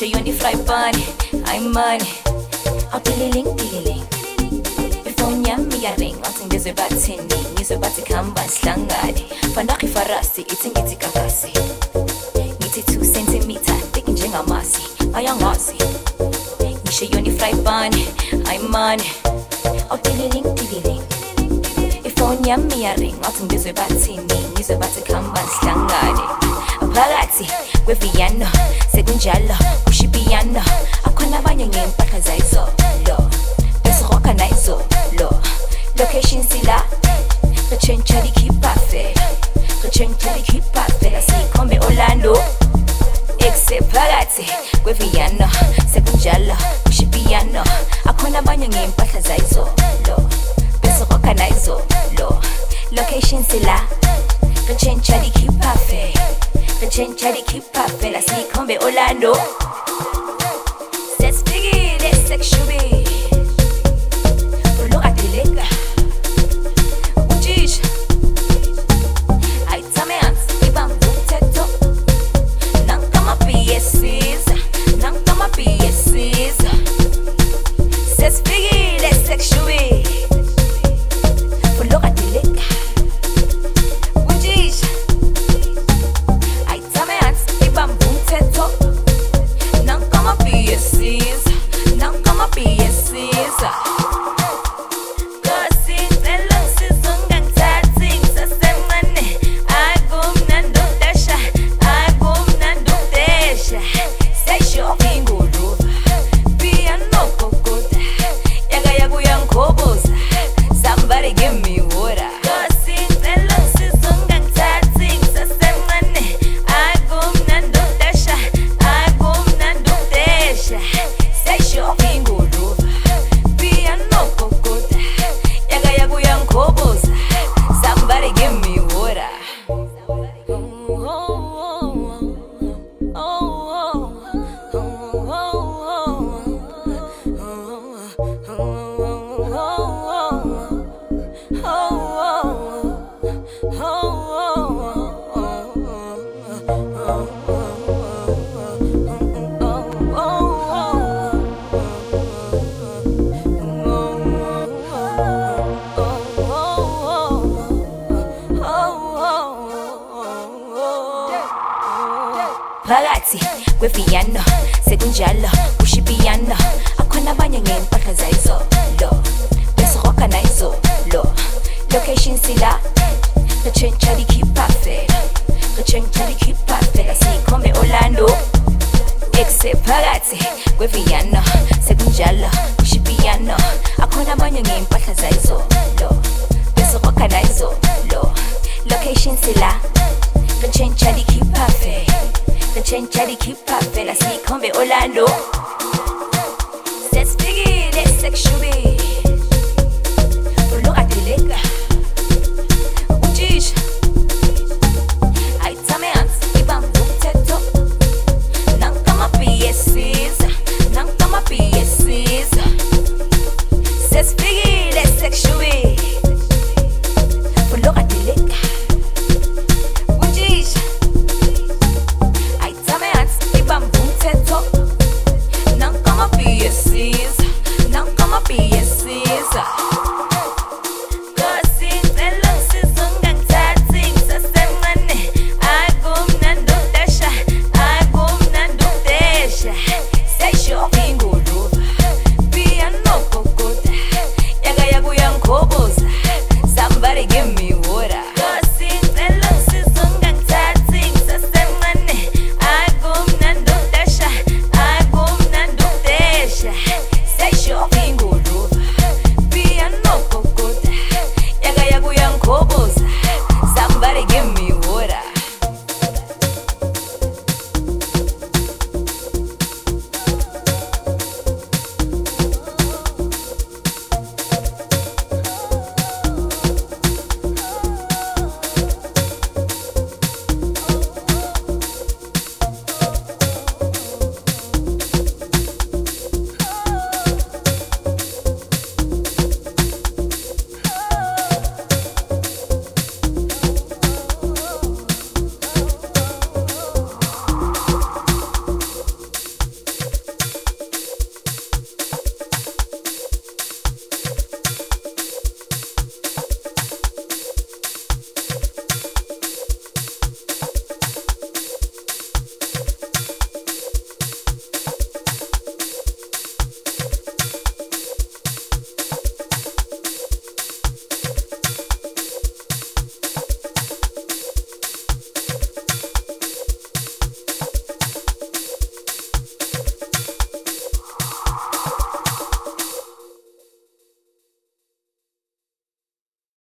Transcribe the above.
ngisho yona i-fry pan ayimane awudililing dililing ifoni yami iyaring wathi ngizwe bathini ngizwe bathi khamba sihlangane fanaki farasi ithi ngithi kakasi ngithi 2 cm thick njengamasi ayangazi ngisho yona i-fry pan ayimane awudililing dililing ifoni yami iyaring wathi ngizwe bathini ngizwe bathi khamba sihlangane phakathi kweviyano sekunjalo kushipiyano akhona abanye ngempahla zayizolo bese roka nayizolo location sila rechencha likhipafe rechencha likhipafe lasikhombe Orlando phakathi kweviyano sekunjalo kushipiyano akhona abanye ngempahla zayizolo bese roka nayizolo location sila rechencha likhipafe rechencha likhipafe lasikhombe Orlando sesifikile sekushubile ulokateleka ujisha ayithame hansi ibambe umthetho nankama BS's nankama BS's sesifikile sekushubile ulokateleka ujisha phakathi kweviyano sekunjalo kushipiyano akhona abanye ngempahla zayizolo bese roka nayizolo location sila rechencha likhipafe rechencha likhipafe lasikhombe Orlando phakathi kweviyano sekunjalo kushipiyano akhona abanye ngempahla zayizolo bese roka nayizolo location sila rechencha likhipafe rechencha likhipafe lasikhombe Orlando